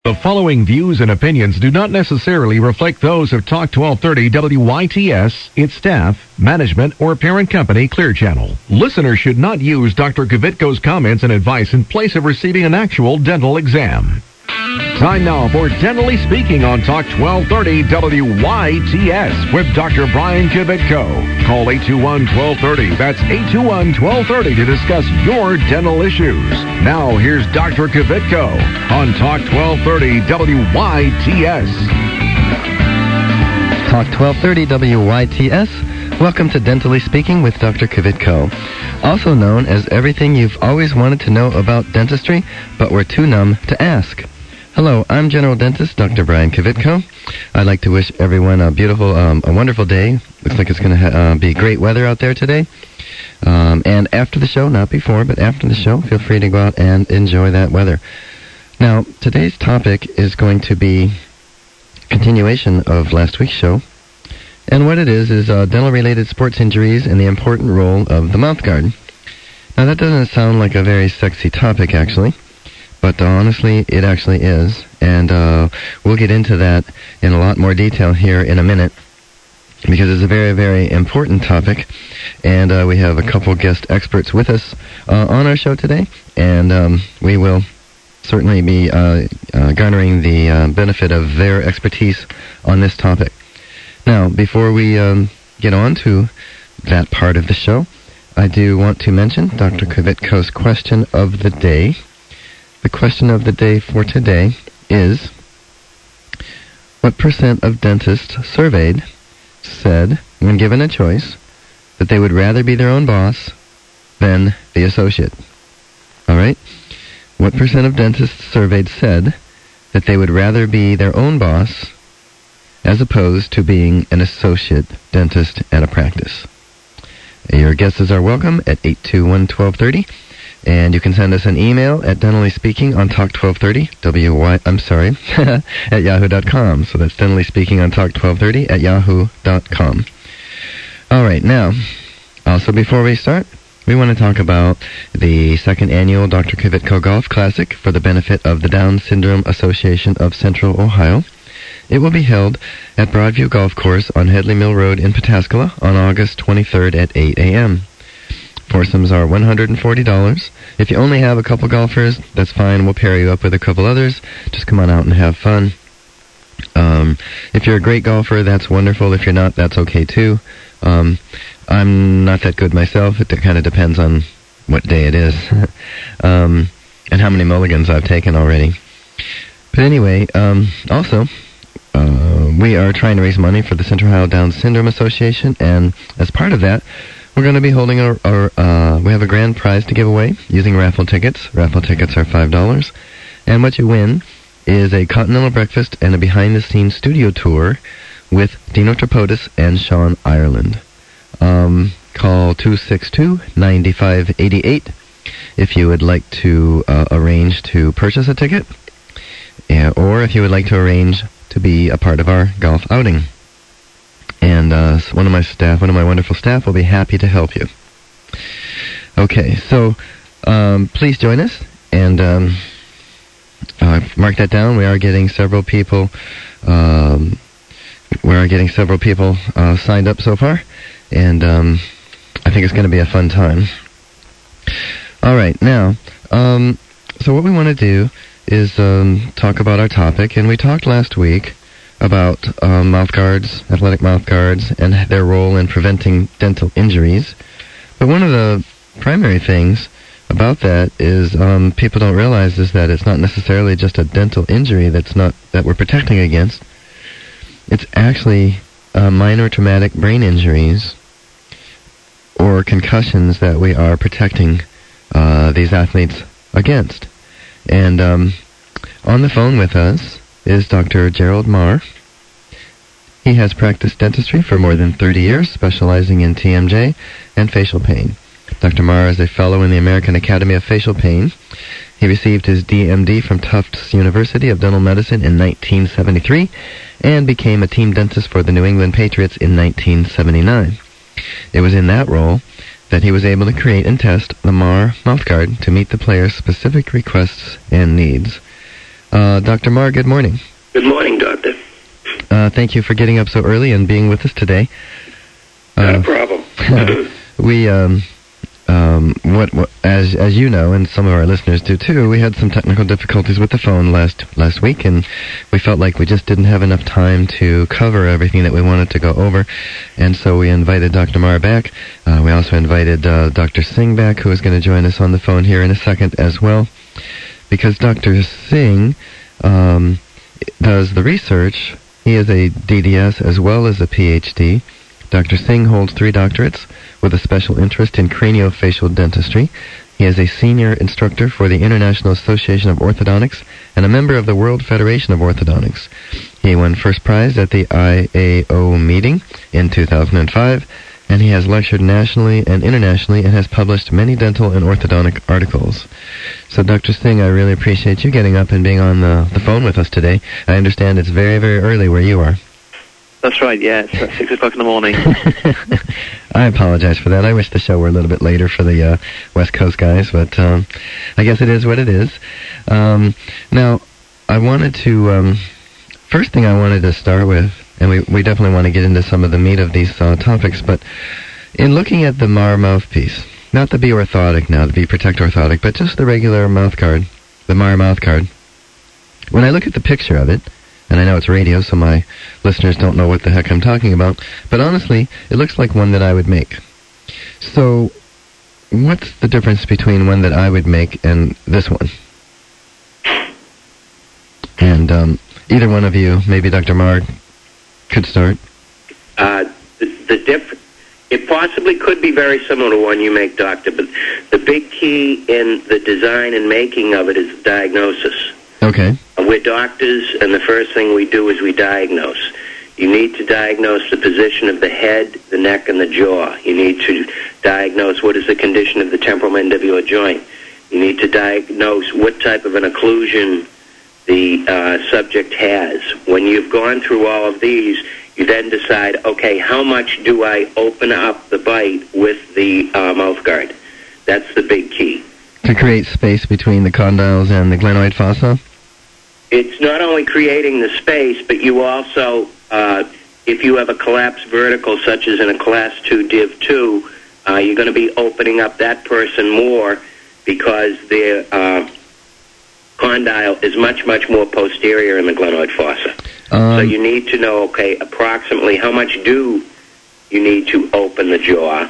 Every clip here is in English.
The following views and opinions do not necessarily reflect those of Talk 1230 WYTS, its staff, management, or parent company, Clear Channel. Listeners should not use Dr. Kvitko's comments and advice in place of receiving an actual dental exam. Time now for Dentally Speaking on Talk 1230 WYTS with Dr. Brian Kvitko. Call 821-1230. That's 821-1230 to discuss your dental issues. Now, here's Dr. Kvitko on Talk 1230 WYTS. Talk 1230 WYTS. Welcome to Dentally Speaking with Dr. Kvitko, also known as everything you've always wanted to know about dentistry, but were too numb to ask. Hello, I'm General Dentist Dr. Brian Kvitko. I'd like to wish everyone a beautiful, a wonderful day. Looks like it's going to be great weather out there today. And after the show, not before, but after the show, feel free to go out and enjoy that weather. Now, today's topic is going to be continuation of last week's show. And what it is dental-related sports injuries and the important role of the mouthguard. Now, that doesn't sound like a very sexy topic, actually. But honestly, it actually is, and we'll get into that in a lot more detail here in a minute, because it's a very, very important topic, and we have a couple guest experts with us on our show today, and we will certainly be garnering the benefit of their expertise on this topic. Now, before we get on to that part of the show, I do want to mention Dr. Kvitko's question of the day. The question of the day for today is, what % of dentists surveyed said, when given a choice, that they would rather be their own boss than the associate? All right? What % of dentists surveyed said that they would rather be their own boss as opposed to being an associate dentist at a practice? Your guesses are welcome at 821-1230. And you can send us an email at dentallyspeaking on Talk1230, at yahoo.com. So that's dentallyspeaking on Talk1230 at yahoo.com. All right, now, also before we start, we want to talk about the second annual Dr. Kvitko Golf Classic for the benefit of the Down Syndrome Association of Central Ohio. It will be held at Broadview Golf Course on Headley Mill Road in Pataskala on August 23rd at 8 a.m. Foursomes are $140. If you only have a couple golfers, that's fine. We'll pair you up with a couple others. Just come on out and have fun. If you're a great golfer, that's wonderful. If you're not, that's okay too. I'm not that good myself. It kind of depends on what day it is and how many mulligans I've taken already. But anyway, also, we are trying to raise money for the Central Ohio Down Syndrome Association, and as part of that, we're going to be holding we have a grand prize to give away using raffle tickets. Raffle tickets are $5. And what you win is a continental breakfast and a behind-the-scenes studio tour with Dino Tripodis and Sean Ireland. Call 262-9588 if you would like to arrange to purchase a ticket, or if you would like to arrange to be a part of our golf outing. And one of my wonderful staff will be happy to help you. Okay, so please join us, and mark that down. We are getting several people. Signed up so far, and I think it's going to be a fun time. All right, now, so what we want to do is talk about our topic, and we talked last week about athletic mouth guards, and their role in preventing dental injuries. But one of the primary things about that is people don't realize is that it's not necessarily just a dental injury that we're protecting against. It's actually minor traumatic brain injuries or concussions that we are protecting these athletes against. And on the phone with us is Dr. Gerald Marr. He has practiced dentistry for more than 30 years, specializing in TMJ and facial pain. Dr. Marr is a fellow in the American Academy of Facial Pain. He received his DMD from Tufts University of Dental Medicine in 1973 and became a team dentist for the New England Patriots in 1979. It was in that role that he was able to create and test the Marr mouthguard to meet the player's specific requests and needs. Dr. Marr, good morning. Good morning, Doctor. Thank you for getting up so early and being with us today. Not a problem. We, as you know, and some of our listeners do too, we had some technical difficulties with the phone last week, and we felt like we just didn't have enough time to cover everything that we wanted to go over, and so we invited Dr. Marr back. We also invited Dr. Singh back, who is going to join us on the phone here in a second as well, because Dr. Singh does the research. He is a DDS as well as a PhD. Dr. Singh holds 3 doctorates with a special interest in craniofacial dentistry. He is a senior instructor for the International Association of Orthodontics and a member of the World Federation of Orthodontics. He won first prize at the IAO meeting in 2005, and he has lectured nationally and internationally and has published many dental and orthodontic articles. So, Dr. Singh, I really appreciate you getting up and being on the phone with us today. I understand it's very, very early where you are. That's right, yeah. It's at 6 o'clock in the morning. I apologize for that. I wish the show were a little bit later for the West Coast guys, but I guess it is what it is. Now, I wanted to... first thing I wanted to start with, and we definitely want to get into some of the meat of these topics, but in looking at the Marr mouthpiece, not the Be Orthotic now, the Be Protect Orthotic, but just the regular mouth guard, the Marr mouth guard, when I look at the picture of it, and I know it's radio, so my listeners don't know what the heck I'm talking about, but honestly, it looks like one that I would make. So, what's the difference between one that I would make and this one? And either one of you, maybe Dr. Marr, could start. It possibly could be very similar to one you make, Doctor, but the big key in the design and making of it is the diagnosis. Okay. We're doctors, and the first thing we do is we diagnose. You need to diagnose the position of the head, the neck, and the jaw. You need to diagnose what is the condition of the temporal mandibular joint. You need to diagnose what type of an occlusion the subject has. When you've gone through all of these, you then decide, okay, how much do I open up the bite with the mouth guard? That's the big key. To create space between the condyles and the glenoid fossa? It's not only creating the space, but you also, if you have a collapsed vertical, such as in a Class 2 Div 2, you're going to be opening up that person more because their condyle is much, much more posterior in the glenoid fossa. So you need to know, okay, approximately how much do you need to open the jaw,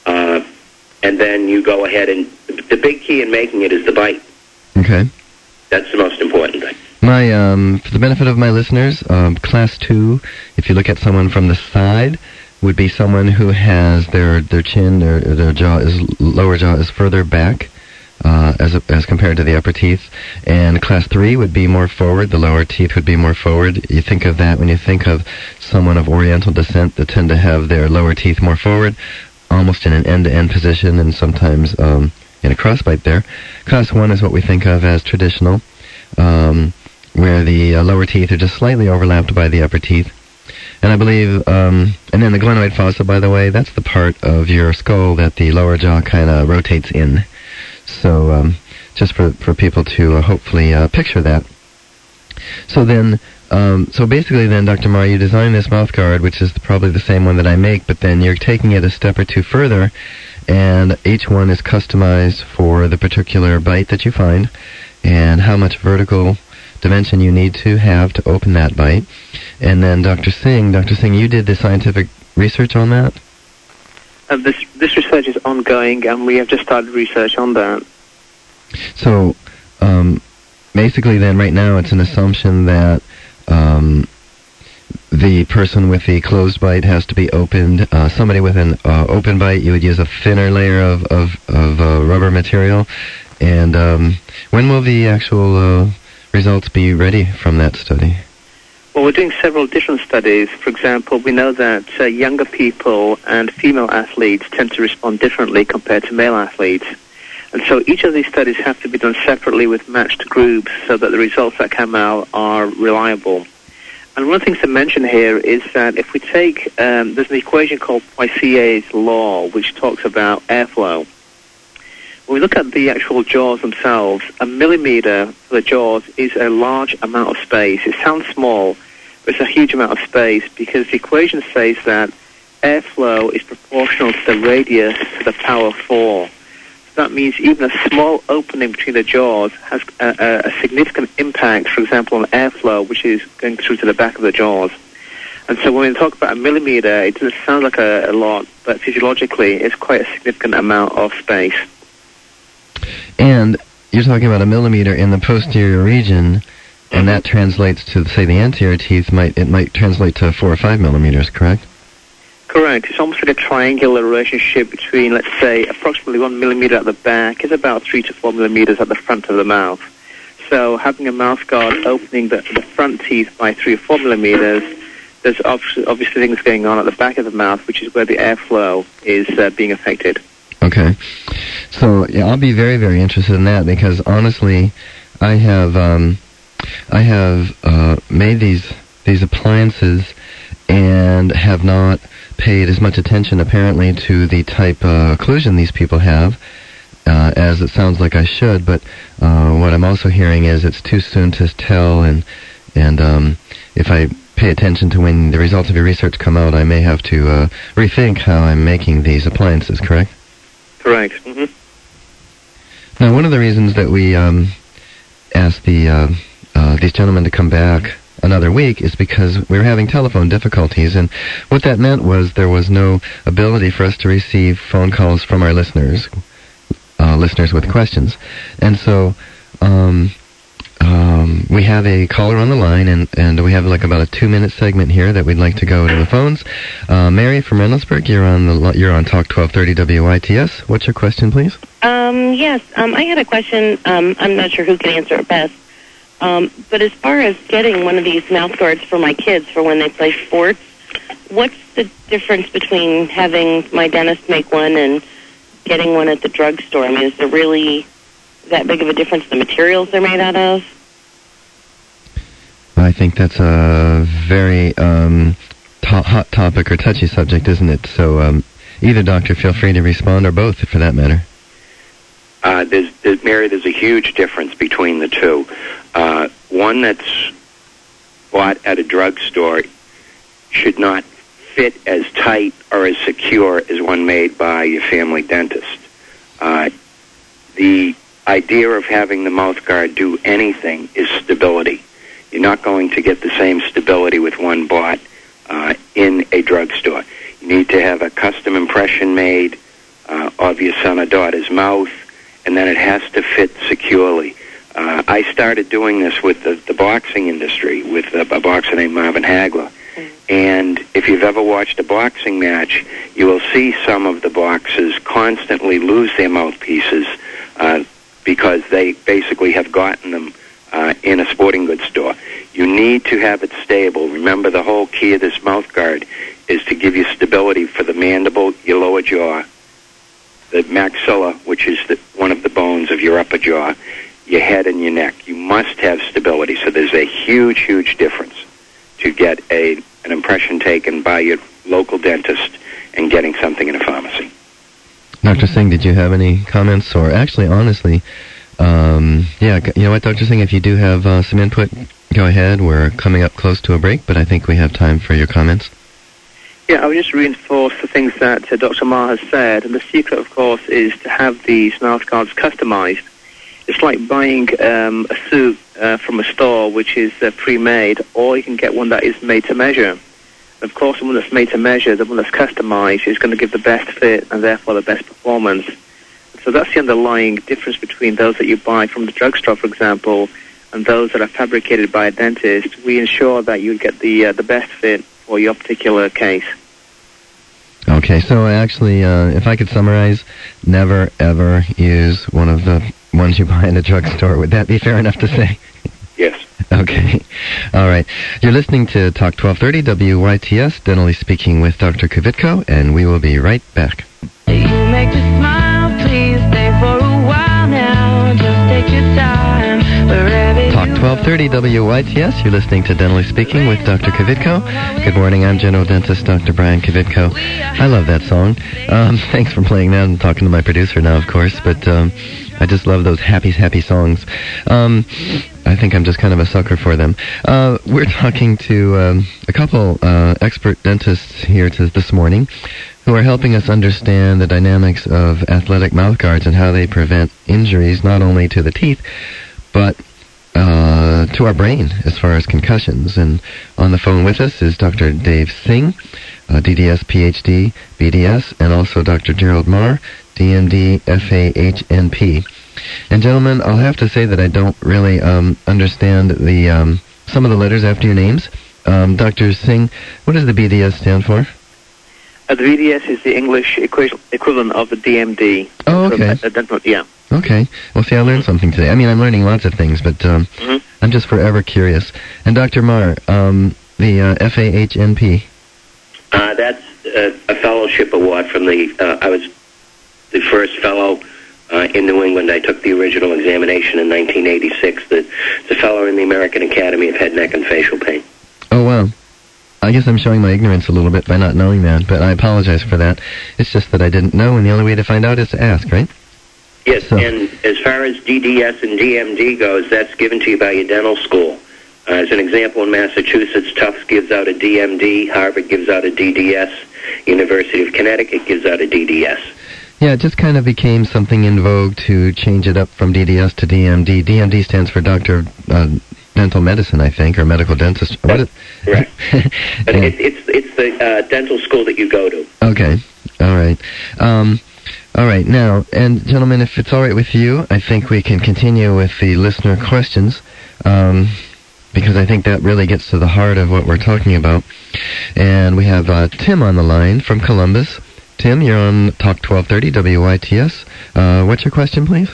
and then you go ahead and the big key in making it is the bite. Okay. That's the most important thing. My, for the benefit of my listeners, Class 2, if you look at someone from the side, would be someone who has their chin or their lower jaw is further back, as compared to the upper teeth. And Class 3 would be more forward. The lower teeth would be more forward. You think of that when you think of someone of Oriental descent that tend to have their lower teeth more forward, almost in an end-to-end position, and sometimes in a crossbite there. Class 1 is what we think of as traditional, where the lower teeth are just slightly overlapped by the upper teeth. And I believe, and then the glenoid fossa, by the way, that's the part of your skull that the lower jaw kind of rotates in. So just for people to hopefully picture that. So then, so basically then, Dr. Marr, you design this mouth guard, which is probably the same one that I make, but then you're taking it a step or two further, and each one is customized for the particular bite that you find, and how much vertical dimension you need to have to open that bite. And then Dr. Singh, you did the scientific research on that? This research is ongoing, and we have just started research on that. So, basically then, right now, it's an assumption that the person with the closed bite has to be opened. Somebody with an open bite, you would use a thinner layer of rubber material. And when will the actual results be ready from that study? Well, we're doing several different studies. For example, we know that younger people and female athletes tend to respond differently compared to male athletes. And so each of these studies have to be done separately with matched groups so that the results that come out are reliable. And one of the things to mention here is that if we take, there's an equation called Poissier's law, which talks about airflow. when we look at the actual jaws themselves, a millimeter for the jaws is a large amount of space. It sounds small, but it's a huge amount of space because the equation says that airflow is proportional to the radius to the power 4. So that means even a small opening between the jaws has a significant impact, for example, on airflow, which is going through to the back of the jaws. And so when we talk about a millimeter, it doesn't sound like a lot, but physiologically it's quite a significant amount of space. And you're talking about a millimeter in the posterior region, and that translates to, say, the anterior teeth. It might translate to 4 or 5 millimeters, correct? Correct. It's almost like a triangular relationship between, let's say, approximately 1 millimeter at the back is about 3 to 4 millimeters at the front of the mouth. So having a mouth guard opening the front teeth by 3 or 4 millimeters, there's obviously things going on at the back of the mouth, which is where the airflow is being affected. Okay. So, yeah, I'll be very, very interested in that because, honestly, I have made these appliances and have not paid as much attention, apparently, to the type of occlusion these people have, as it sounds like I should, but what I'm also hearing is it's too soon to tell, and if I pay attention to when the results of your research come out, I may have to rethink how I'm making these appliances, correct? Correct. Mm-hmm. Now, one of the reasons that we asked these gentlemen to come back another week is because we were having telephone difficulties, and what that meant was there was no ability for us to receive phone calls from our listeners with questions. And so we have a caller on the line, and we have like about a 2-minute segment here that we'd like to go to the phones. Mary from Reynoldsburg, you're on Talk 1230 WITS. What's your question, please? Yes, I had a question. I'm not sure who can answer it best. But as far as getting one of these mouth guards for my kids for when they play sports, what's the difference between having my dentist make one and getting one at the drugstore? I mean, is there really that big of a difference in the materials they're made out of? I think that's a very hot topic or touchy subject, isn't it? So either doctor, feel free to respond, or both, for that matter. Mary, there's a huge difference between the two. One that's bought at a drugstore should not fit as tight or as secure as one made by your family dentist. The idea of having the mouth guard do anything is stability. You're not going to get the same stability with one bought in a drugstore. You need to have a custom impression made of your son or daughter's mouth, and then it has to fit securely. I started doing this with the boxing industry, with a boxer named Marvin Hagler. And if you've ever watched a boxing match, you will see some of the boxers constantly lose their mouthpieces because they basically have gotten them in a sporting goods store. You need to have it stable. Remember, the whole key of this mouth guard is to give you stability for the mandible, your lower jaw, the maxilla, which is one of the bones of your upper jaw, your head and your neck. You must have stability. So there's a huge, huge difference to get an impression taken by your local dentist and getting something in a pharmacy. Dr. Singh, did you have any comments? Or actually, honestly, you know what, Dr. Singh, if you do have some input, go ahead. We're coming up close to a break, but I think we have time for your comments. Yeah, I would just reinforce the things that Dr. Ma has said. And the secret, of course, is to have these mouth guards customized. It's like buying a suit from a store which is pre-made, or you can get one that is made to measure. Of course, the one that's made to measure, the one that's customized, is going to give the best fit and therefore the best performance. So that's the underlying difference between those that you buy from the drugstore, for example, and those that are fabricated by a dentist. We ensure that you get the best fit for your particular case. Okay, so actually, if I could summarize, never, ever use one of the ones you buy in a drugstore. Would that be fair enough to say? Yes. Okay. All right. You're listening to Talk 1230 WYTS, Dentally Speaking with Dr. Kvitko, and we will be right back. You make me smile, please stay for a while now. Just take your time. Talk 1230 WYTS. You're listening to Dentally Speaking with Dr. Kvitko. Good morning. I'm General Dentist Dr. Brian Kvitko. I love that song. Thanks for playing that. I'm talking to my producer now, of course, but I just love those happy songs. I think I'm just kind of a sucker for them. We're talking to a couple expert dentists here this morning who are helping us understand the dynamics of athletic mouthguards and how they prevent injuries not only to the teeth, but to our brain as far as concussions. And on the phone with us is Dr. Dave Singh, DDS, PhD, BDS, and also Dr. Gerald Marr, DMD, FAHNP. And gentlemen, I'll have to say that I don't really understand the some of the letters after your names. Dr. Singh, what does the BDS stand for? The BDS is the English equivalent of the DMD. Oh, okay. Yeah. Okay. Well, see, I learned something today. I mean, I'm learning lots of things, but I'm just forever curious. And Dr. Marr, the FAHNP? That's a fellowship award from I was the first fellow in New England. I took the original examination in 1986. The fellow in the American Academy of Head, Neck, and Facial Pain. Oh, wow. I guess I'm showing my ignorance a little bit by not knowing that, but I apologize for that. It's just that I didn't know, and the only way to find out is to ask, right? Yes, so. And as far as DDS and DMD goes, that's given to you by your dental school. As an example, in Massachusetts, Tufts gives out a DMD, Harvard gives out a DDS, University of Connecticut gives out a DDS. Yeah, it just kind of became something in vogue to change it up from DDS to DMD. DMD stands for Doctor of Dental Medicine, I think, or Medical Dentist. Right. But it's the dental school that you go to. Okay. All right. All right, now, and gentlemen, if it's all right with you, I think we can continue with the listener questions, because I think that really gets to the heart of what we're talking about. And we have Tim on the line from Columbus. Tim, you're on Talk 1230 WYTS. What's your question, please?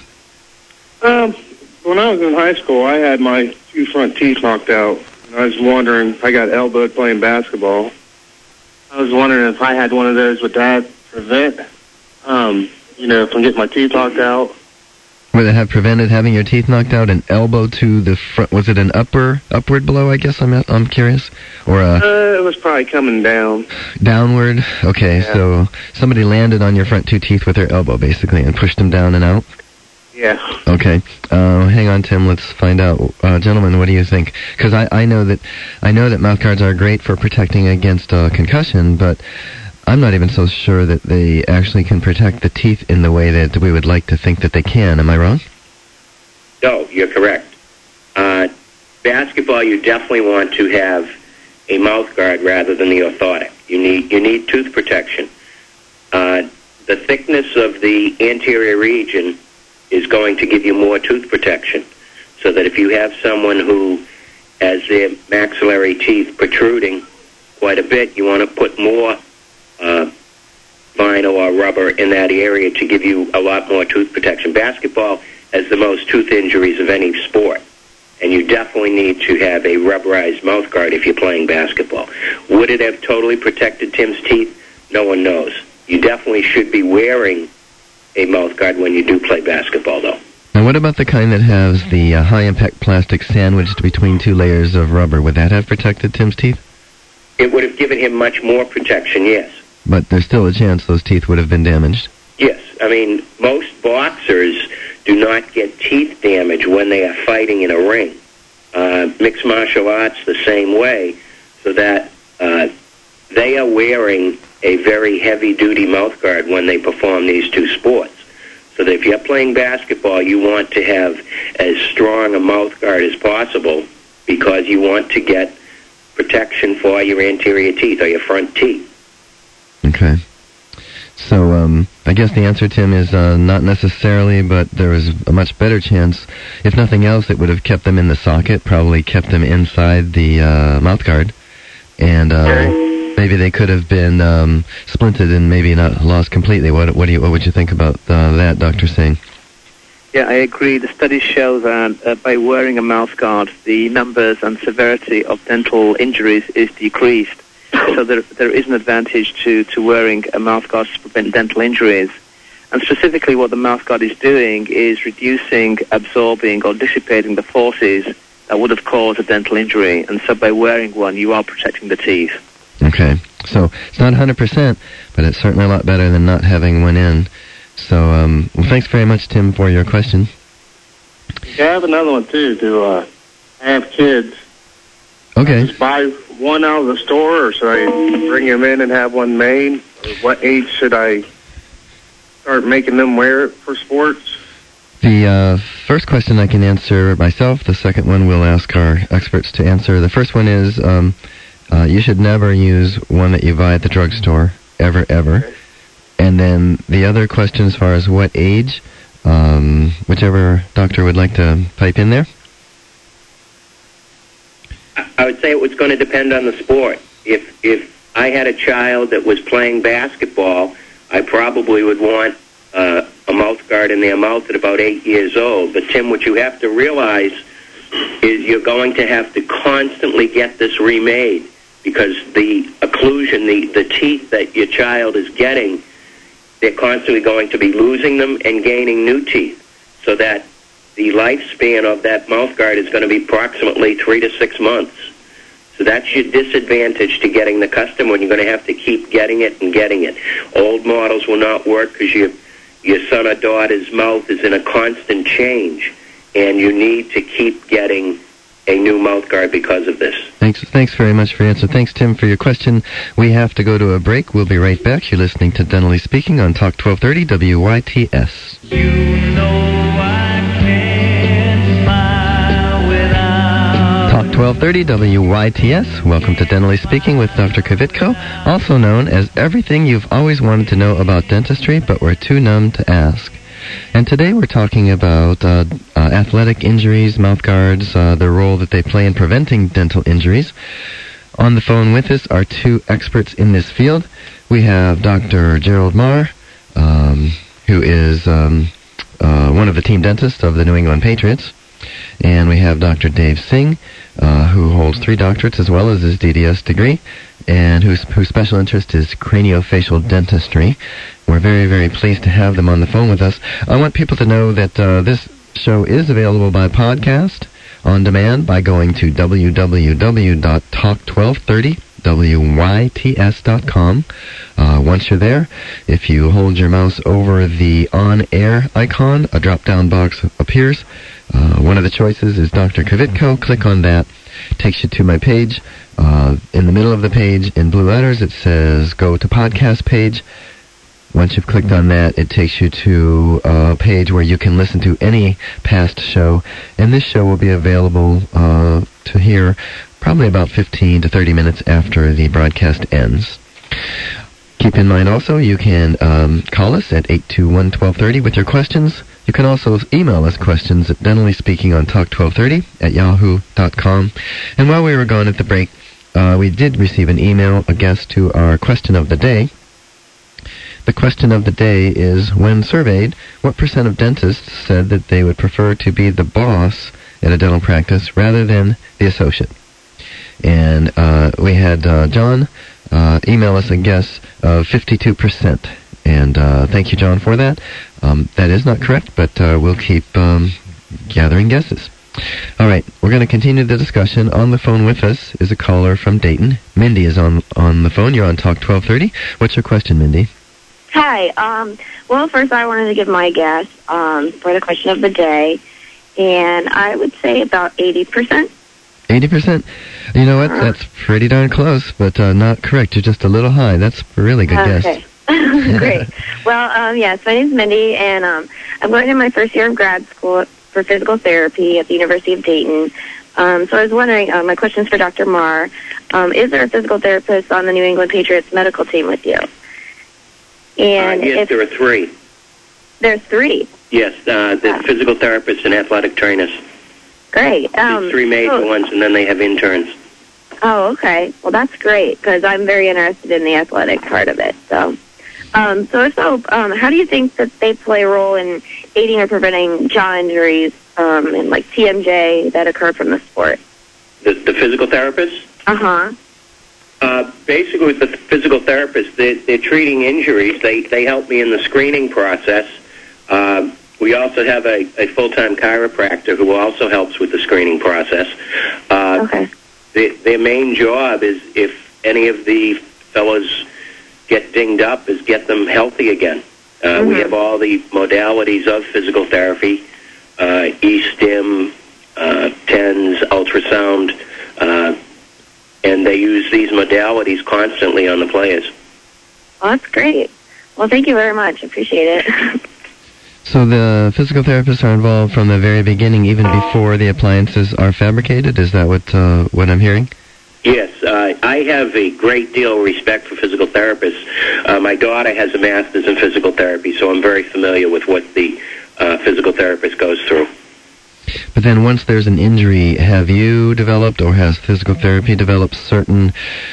When I was in high school, I had my two front teeth knocked out. And I was wondering, I got elbowed playing basketball. I was wondering if I had one of those, would that prevent from getting my teeth knocked out? Would it have prevented having your teeth knocked out? An elbow to the front? Was it an upward blow? I guess I'm curious, or it was probably coming down. Downward. Okay, yeah. So somebody landed on your front two teeth with their elbow, basically, and pushed them down and out. Yeah. Okay. Hang on, Tim. Let's find out, gentlemen. What do you think? Because I know that mouthguards are great for protecting against concussion, but I'm not even so sure that they actually can protect the teeth in the way that we would like to think that they can. Am I wrong? No, you're correct. Basketball, you definitely want to have a mouth guard rather than the orthotic. You need tooth protection. The thickness of the anterior region is going to give you more tooth protection, so that if you have someone who has their maxillary teeth protruding quite a bit, you want to put more vinyl or rubber in that area to give you a lot more tooth protection. Basketball has the most tooth injuries of any sport, and you definitely need to have a rubberized mouth guard if you're playing basketball. Would it have totally protected Tim's teeth? No one knows. You definitely should be wearing a mouth guard when you do play basketball, though. Now, what about the kind that has the high-impact plastic sandwiched between two layers of rubber? Would that have protected Tim's teeth? It would have given him much more protection, yes. But there's still a chance those teeth would have been damaged? Yes. I mean, most boxers do not get teeth damage when they are fighting in a ring. Mixed martial arts the same way, so that they are wearing a very heavy-duty mouth guard when they perform these two sports. So that if you're playing basketball, you want to have as strong a mouth guard as possible, because you want to get protection for your anterior teeth or your front teeth. Okay. So I guess the answer, Tim, is not necessarily, but there was a much better chance. If nothing else, it would have kept them in the socket, probably kept them inside the mouth guard, and maybe they could have been splinted and maybe not lost completely. What would you think about that, Dr. Singh? Yeah, I agree. The studies show that by wearing a mouth guard, the numbers and severity of dental injuries is decreased. So there is an advantage to wearing a mouth guard to prevent dental injuries. And specifically what the mouth guard is doing is reducing, absorbing, or dissipating the forces that would have caused a dental injury. And so by wearing one, you are protecting the teeth. Okay. So it's not 100%, but it's certainly a lot better than not having one in. So, well, thanks very much, Tim, for your question. Yeah, I have another one, too. I have kids. Okay. Just buy one out of the store, or should I bring them in and have one made? Or what age should I start making them wear it for sports? The first question I can answer myself. The second one we'll ask our experts to answer. The first one is you should never use one that you buy at the drugstore, ever. Okay. And then the other question as far as what age, whichever doctor would like to pipe in there. I would say it was going to depend on the sport. If I had a child that was playing basketball, I probably would want a mouth guard in their mouth at about 8 years old. But, Tim, what you have to realize is you're going to have to constantly get this remade because the occlusion, the teeth that your child is getting, they're constantly going to be losing them and gaining new teeth, so that the lifespan of that mouth guard is going to be approximately 3 to 6 months. So that's your disadvantage to getting the custom one. You're going to have to keep getting it and getting it. Old models will not work because your son or daughter's mouth is in a constant change, and you need to keep getting a new mouth guard because of this. Thanks very much for your answer. Thanks, Tim, for your question. We have to go to a break. We'll be right back. You're listening to Dentally Speaking on Talk 1230 WYTS. You know I can't smile without Talk 1230 WYTS. Welcome to Dentally Speaking with Dr. Kvitko, also known as everything you've always wanted to know about dentistry but were too numb to ask. And today we're talking about athletic injuries, mouth guards, the role that they play in preventing dental injuries. On the phone with us are two experts in this field. We have Dr. Gerald Marr, who is one of the team dentists of the New England Patriots. And we have Dr. Dave Singh, who holds 3 doctorates as well as his DDS degree, and whose special interest is craniofacial dentistry. We're very, very pleased to have them on the phone with us. I want people to know that this show is available by podcast on demand by going to www.talk1230wyts.com. Once you're there, if you hold your mouse over the on-air icon, a drop-down box appears. One of the choices is Dr. Kvitko. Click on that. Takes you to my page. In the middle of the page, in blue letters, it says Go to Podcast page. Once you've clicked on that, it takes you to a page where you can listen to any past show. And this show will be available to hear probably about 15 to 30 minutes after the broadcast ends. Keep in mind also, you can call us at 821-1230 with your questions. You can also email us questions at dentallyspeaking on talk1230@yahoo.com. And while we were gone at the break, we did receive an email, a guest to our question of the day. The question of the day is, when surveyed, what % of dentists said that they would prefer to be the boss at a dental practice rather than the associate? And we had John email us a guess of 52%. And thank you, John, for that. That is not correct, but we'll keep gathering guesses. All right, we're going to continue the discussion. On the phone with us is a caller from Dayton. Mindy is on the phone. You're on Talk 1230. What's your question, Mindy? Hi. Well, first I wanted to give my guess for the question of the day, and I would say about 80%. 80%? You know what? That's pretty darn close, but not correct. You're just a little high. That's a really good guess. Okay. Great. Well, yes, my name's Mindy, and I'm going in my first year of grad school for physical therapy at the University of Dayton. So I was wondering, my question is for Dr. Marr. Is there a physical therapist on the New England Patriots medical team with you? And yes, there are 3. There's 3? Yes, the physical therapists and athletic trainers. Great. There's 3 major ones, and then they have interns. Oh, okay. Well, that's great, because I'm very interested in the athletic part of it. So how do you think that they play a role in aiding or preventing jaw injuries and like TMJ that occur from the sport? The physical therapists? Uh-huh. Basically, with the physical therapists, they're treating injuries. They help me in the screening process. We also have a full-time chiropractor who also helps with the screening process. Okay. Their main job is, if any of the fellows get dinged up, is get them healthy again. We have all the modalities of physical therapy, E-stim, TENS, ultrasound, and they use these modalities constantly on the players. Well, that's great. Well, thank you very much. Appreciate it. So the physical therapists are involved from the very beginning, even before the appliances are fabricated? Is that what I'm hearing? Yes, I have a great deal of respect for physical therapists. My daughter has a master's in physical therapy, so I'm very familiar with what the physical therapist goes through. But then once there's an injury, have you developed, or has physical therapy developed certain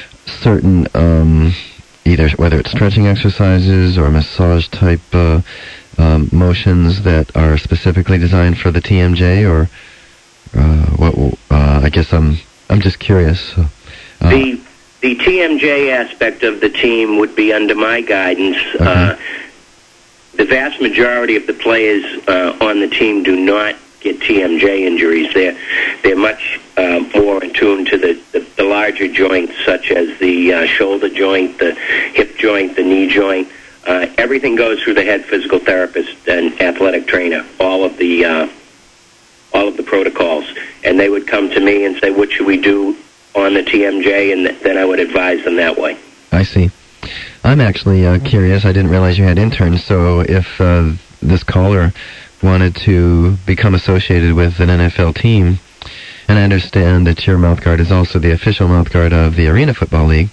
either whether it's stretching exercises or massage type motions that are specifically designed for the TMJ, or what? I guess I'm just curious. The TMJ aspect of the team would be under my guidance. Okay. The vast majority of the players on the team do not get TMJ injuries. They're much more in tune to the larger joints, such as the shoulder joint, the hip joint, the knee joint. Everything goes through the head physical therapist and athletic trainer. All of the protocols, and they would come to me and say, "What should we do on the TMJ?" And then I would advise them that way. I see. I'm actually curious. I didn't realize you had interns. So if this caller wanted to become associated with an NFL team, and I understand that your mouthguard is also the official mouthguard of the Arena Football League,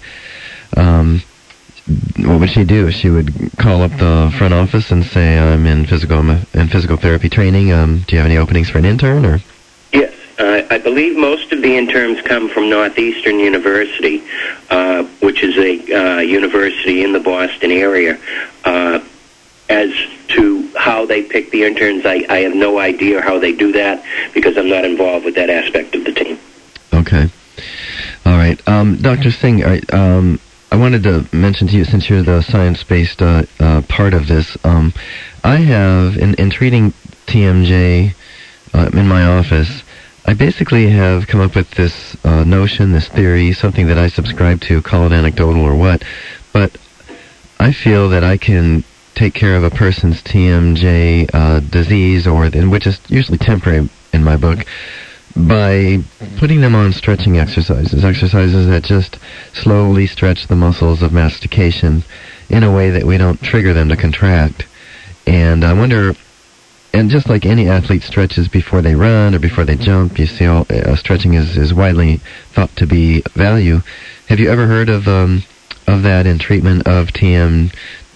what would she do? She would call up the front office and say, "I'm in physical therapy training. Do you have any openings for an intern?" Or yes, I believe most of the interns come from Northeastern University, which is a university in the Boston area. As to how they pick the interns, I have no idea how they do that, because I'm not involved with that aspect of the team. Okay. All right. Dr. Singh, I wanted to mention to you, since you're the science-based part of this, I have, in treating TMJ in my office, I basically have come up with this notion, this theory, something that I subscribe to, call it anecdotal or what, but I feel that I can take care of a person's TMJ disease, which is usually temporary in my book, by putting them on stretching exercises that just slowly stretch the muscles of mastication in a way that we don't trigger them to contract. And I wonder, and just like any athlete stretches before they run or before they jump, you see, stretching is widely thought to be value. Have you ever heard of that in treatment of TMJ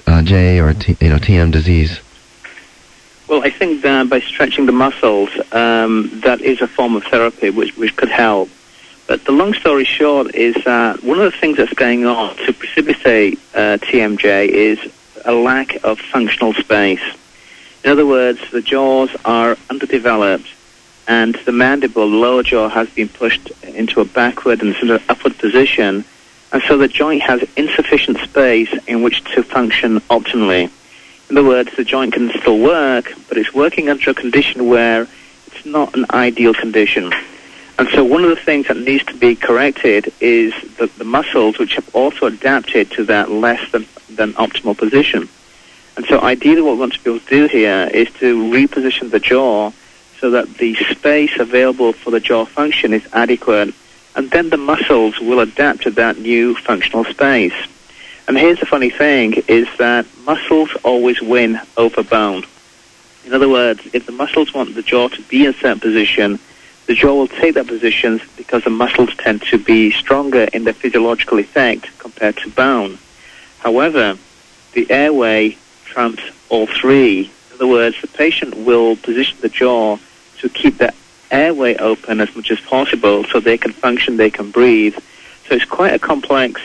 or TM disease? Well, I think that by stretching the muscles, that is a form of therapy which could help. But the long story short is that one of the things that's going on to precipitate TMJ is a lack of functional space. In other words, the jaws are underdeveloped, and the mandible, the lower jaw, has been pushed into a backward and sort of upward position, and so the joint has insufficient space in which to function optimally. In other words, the joint can still work, but it's working under a condition where it's not an ideal condition. And so one of the things that needs to be corrected is the muscles, which have also adapted to that less than optimal position. And so ideally what we want to be able to do here is to reposition the jaw so that the space available for the jaw function is adequate, and then the muscles will adapt to that new functional space. And here's the funny thing, is that muscles always win over bone. In other words, if the muscles want the jaw to be in a certain position, the jaw will take that position because the muscles tend to be stronger in their physiological effect compared to bone. However, the airway trumps all three. In other words, the patient will position the jaw to keep the airway open as much as possible so they can function, they can breathe. So it's quite a complex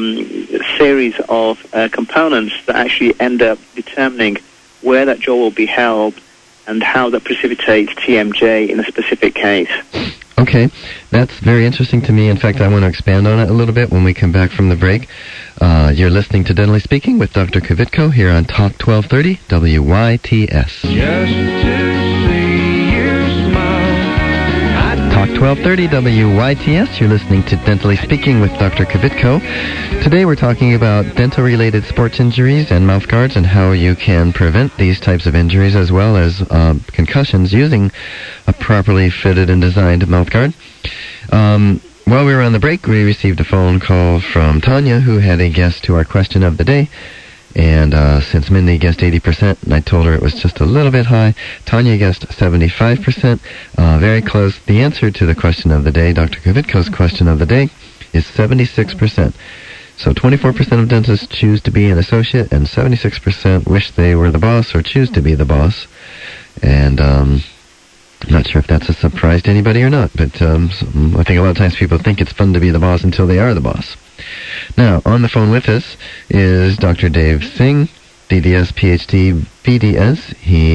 series of components that actually end up determining where that jaw will be held and how that precipitates TMJ in a specific case. Okay, that's very interesting to me. In fact, I want to expand on it a little bit when we come back from the break. You're listening to Dentally Speaking with Dr. Kvitko here on Talk 1230 WYTS. Just to see you smile. Talk 1230 WYTS. You're listening to Dentally Speaking with Dr. Kvitko. Today we're talking about dental-related sports injuries and mouth guards and how you can prevent these types of injuries as well as concussions using a properly fitted and designed mouth guard. While we were on the break, we received a phone call from Tanya, who had a guess to our question of the day. And since Mindy guessed 80%, and I told her it was just a little bit high, Tanya guessed 75%. Very close. The answer to the question of the day, Dr. Kvitko's question of the day, is 76%. So 24% of dentists choose to be an associate, and 76% wish they were the boss or choose to be the boss. And I'm not sure if that's a surprise to anybody or not, but I think a lot of times people think it's fun to be the boss until they are the boss. Now, on the phone with us is Dr. Dave Singh, DDS, PhD, BDS.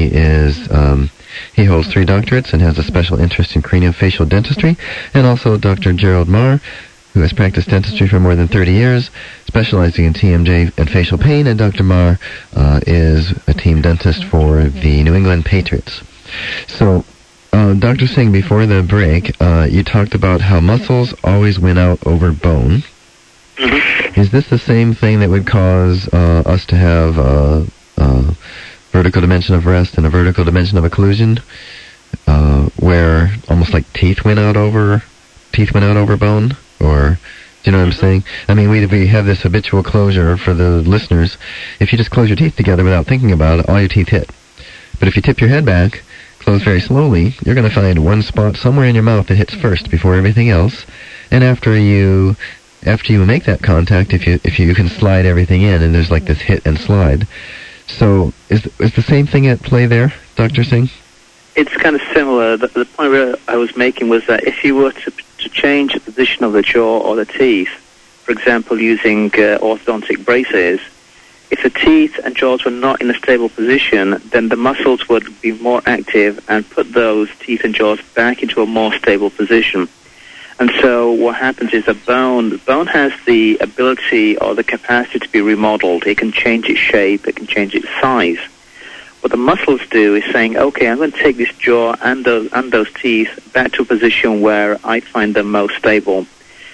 He holds 3 doctorates and has a special interest in craniofacial dentistry, and also Dr. Gerald Marr, who has practiced dentistry for more than 30 years, specializing in TMJ and facial pain, and Dr. Marr is a team dentist for the New England Patriots. So, Dr. Singh, before the break, you talked about how muscles always win out over bone. Mm-hmm. Is this the same thing that would cause us to have a vertical dimension of rest and a vertical dimension of occlusion, where almost like teeth went out over bone? Or, do you know what I'm saying? I mean, we have this habitual closure for the listeners. If you just close your teeth together without thinking about it, all your teeth hit. But if you tip your head back, close very slowly, you're going to find one spot somewhere in your mouth that hits first before everything else. And after you make that contact, if you can slide everything in, and there's like this hit and slide. So is the same thing at play there, Dr. Singh? It's kind of similar. The point where I was making was that if you were to change the position of the jaw or the teeth, for example, using orthodontic braces, if the teeth and jaws were not in a stable position, then the muscles would be more active and put those teeth and jaws back into a more stable position. And so what happens is the bone has the ability or the capacity to be remodeled. It can change its shape, it can change its size. What the muscles do is saying, okay, I'm going to take this jaw and those teeth back to a position where I find them most stable.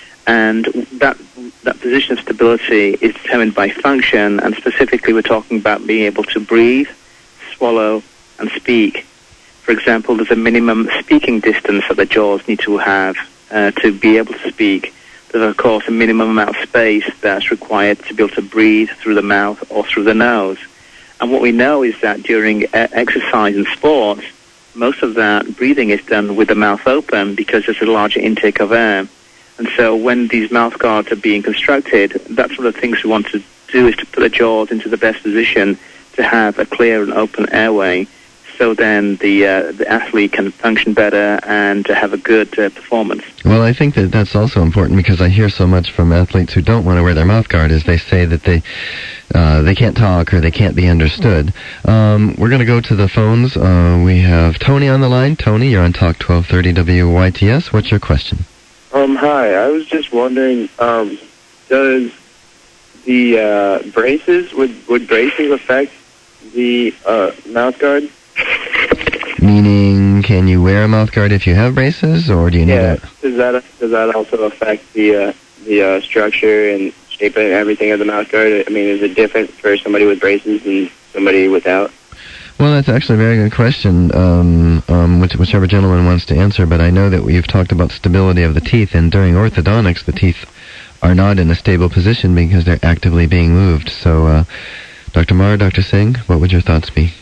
And that position of stability is determined by function, and specifically we're talking about being able to breathe, swallow, and speak. For example, there's a minimum speaking distance that the jaws need to have to be able to speak. There's, of course, a minimum amount of space that's required to be able to breathe through the mouth or through the nose. And what we know is that during exercise and sports, most of that breathing is done with the mouth open because there's a larger intake of air. And so when these mouth guards are being constructed, that's one of the things we want to do, is to put the jaws into the best position to have a clear and open airway, so then the athlete can function better and have a good performance. Well, I think that that's also important, because I hear so much from athletes who don't want to wear their mouth guard is they say that they can't talk or they can't be understood. We're going to go to the phones. We have Tony on the line. Tony, you're on Talk 1230 WYTS. What's your question? Hi. I was just wondering, does the braces, would braces affect the mouth guard? Meaning, can you wear a mouth guard if you have braces, or do you need it? Does that also affect the structure and shape and everything of the mouth guard? I mean, is it different for somebody with braces than somebody without? Well, that's actually a very good question, whichever gentleman wants to answer, but I know that we've talked about stability of the teeth, and during orthodontics, the teeth are not in a stable position because they're actively being moved. So, Dr. Marr, Dr. Singh, what would your thoughts be?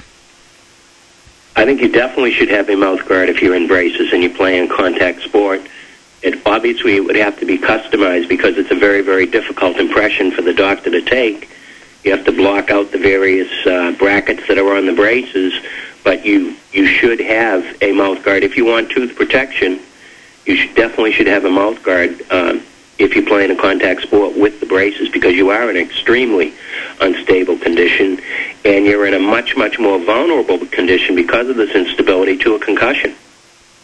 I think you definitely should have a mouth guard if you're in braces and you're playing contact sport. Obviously, it would have to be customized because it's a very, very difficult impression for the doctor to take. You have to block out the various brackets that are on the braces, but you should have a mouth guard. If you want tooth protection, you definitely should have a mouth guard if you're playing a contact sport with the braces, because you are in an extremely unstable condition, and you're in a much, much more vulnerable condition because of this instability to a concussion.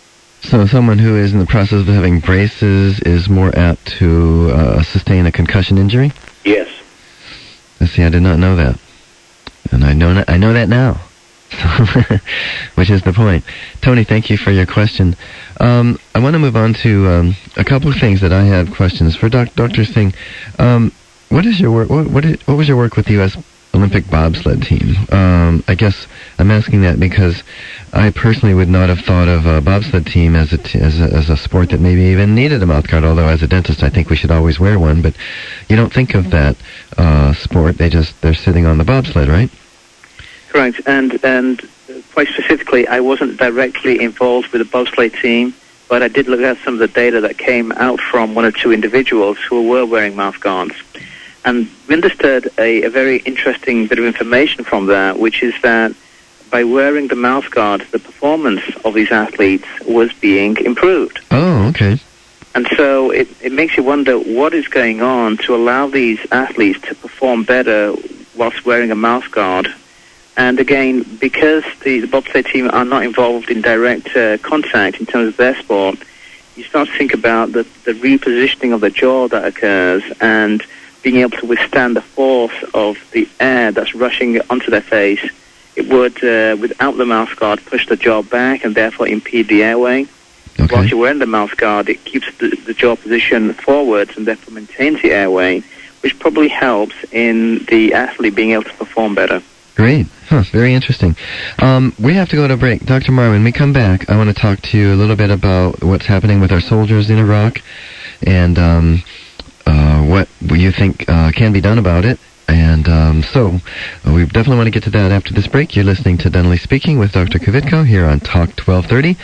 So someone who is in the process of having braces is more apt to sustain a concussion injury? Yes. See, I did not know that. And I know that now. Which is the point. Tony, thank you for your question. I want to move on to a couple of things that I have questions for Dr. Singh. What is your work? What was your work with the U.S. Olympic bobsled team? I guess I'm asking that because I personally would not have thought of a bobsled team as a sport that maybe even needed a mouth guard. Although as a dentist, I think we should always wear one. But you don't think of that sport. They're sitting on the bobsled, right? Correct, and quite specifically, I wasn't directly involved with the bobsleigh team, but I did look at some of the data that came out from one or two individuals who were wearing mouth guards. And we understood a very interesting bit of information from that, which is that by wearing the mouth guard, the performance of these athletes was being improved. Oh, okay. And so it makes you wonder what is going on to allow these athletes to perform better whilst wearing a mouth guard. And again, because the bobsleigh team are not involved in direct contact in terms of their sport, you start to think about the repositioning of the jaw that occurs and being able to withstand the force of the air that's rushing onto their face. It would, without the mouth guard, push the jaw back and therefore impede the airway. Okay. Whilst you're wearing the mouth guard, it keeps the jaw position forwards and therefore maintains the airway, which probably helps in the athlete being able to perform better. Great. Very interesting. We have to go to a break. Dr. Marr, when we come back, I want to talk to you a little bit about what's happening with our soldiers in Iraq and what you think can be done about it. And so we definitely want to get to that after this break. You're listening to Dentally Speaking with Dr. Kvitko here on Talk 1230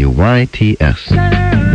WYTS.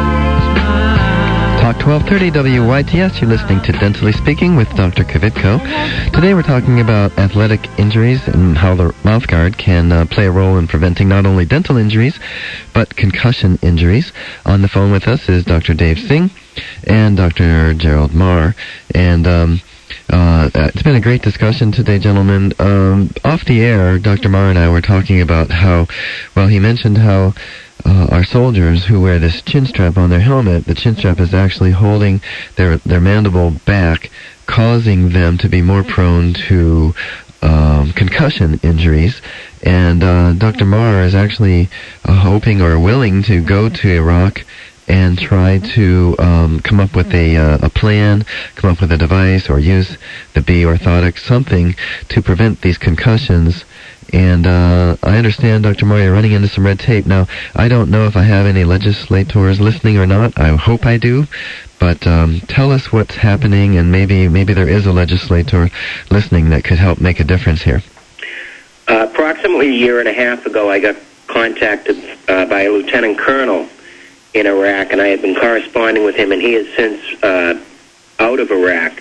Talk 1230 WYTS. You're listening to Dentally Speaking with Dr. Kvitko. Today we're talking about athletic injuries and how the mouth guard can play a role in preventing not only dental injuries, but concussion injuries. On the phone with us is Dr. Dave Singh and Dr. Gerald Marr. And it's been a great discussion today, gentlemen. Off the air, Dr. Marr and I were talking about how, well, he mentioned how our soldiers who wear this chin strap on their helmet, the chin strap is actually holding their mandible back, causing them to be more prone to concussion injuries. And Dr. Marr is actually hoping or willing to go to Iraq and try to come up with a plan, come up with a device, or use the B orthotic, something to prevent these concussions. And I understand, Dr. Marr, you're running into some red tape. Now, I don't know if I have any legislators listening or not. I hope I do. But tell us what's happening, and maybe there is a legislator listening that could help make a difference here. Approximately a year and a half ago, I got contacted by a lieutenant colonel in Iraq, and I had been corresponding with him, and he is since out of Iraq.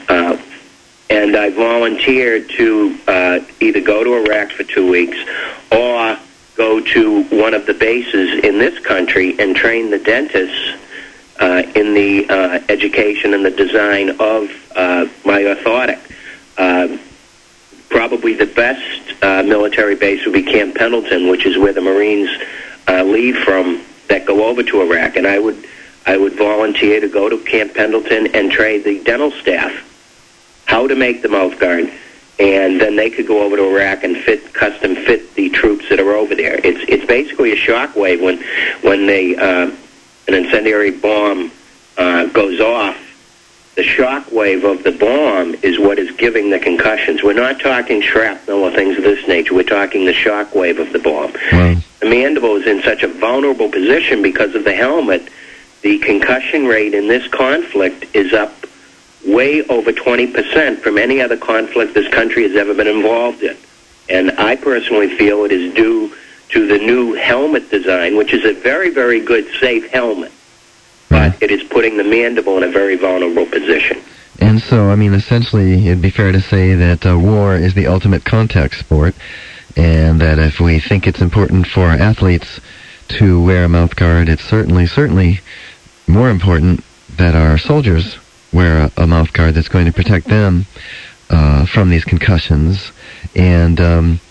And I volunteered to either go to Iraq for 2 weeks or go to one of the bases in this country and train the dentists in the education and the design of my orthotic. Probably the best military base would be Camp Pendleton, which is where the Marines leave from that go over to Iraq. And I would volunteer to go to Camp Pendleton and train the dental staff how to make the mouth guard, and then they could go over to Iraq and custom fit the troops that are over there. It's basically a shock wave when they an incendiary bomb goes off. The shock wave of the bomb is what is giving the concussions. We're not talking shrapnel or things of this nature. We're talking the shock wave of the bomb. Wow. The mandible is in such a vulnerable position because of the helmet. The concussion rate in this conflict is up way over 20% from any other conflict this country has ever been involved in. And I personally feel it is due to the new helmet design, which is a very, very good, safe helmet. But it is putting the mandible in a very vulnerable position. And so, I mean, essentially, it'd be fair to say that war is the ultimate contact sport, and that if we think it's important for athletes to wear a mouth guard, it's certainly more important that our soldiers wear a mouth guard that's going to protect them from these concussions. And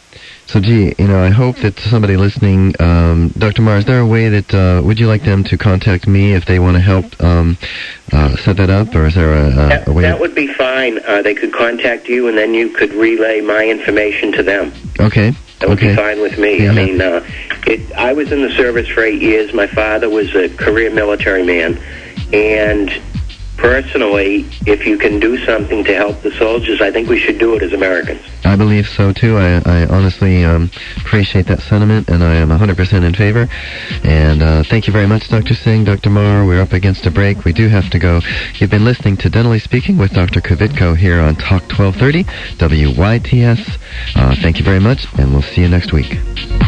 So, gee, I hope that somebody listening, Dr. Marr, is there a way that, would you like them to contact me if they want to help set that up, or is there a way? That would be fine. They could contact you, and then you could relay my information to them. Okay. That would be fine with me. Yeah. I mean, I was in the service for 8 years. My father was a career military man, and personally, if you can do something to help the soldiers, I think we should do it as Americans. I believe so, too. I honestly appreciate that sentiment, and I am 100% in favor. And thank you very much, Dr. Singh, Dr. Marr. We're up against a break. We do have to go. You've been listening to Dentally Speaking with Dr. Kvitko here on Talk 1230 WYTS. Thank you very much, and we'll see you next week.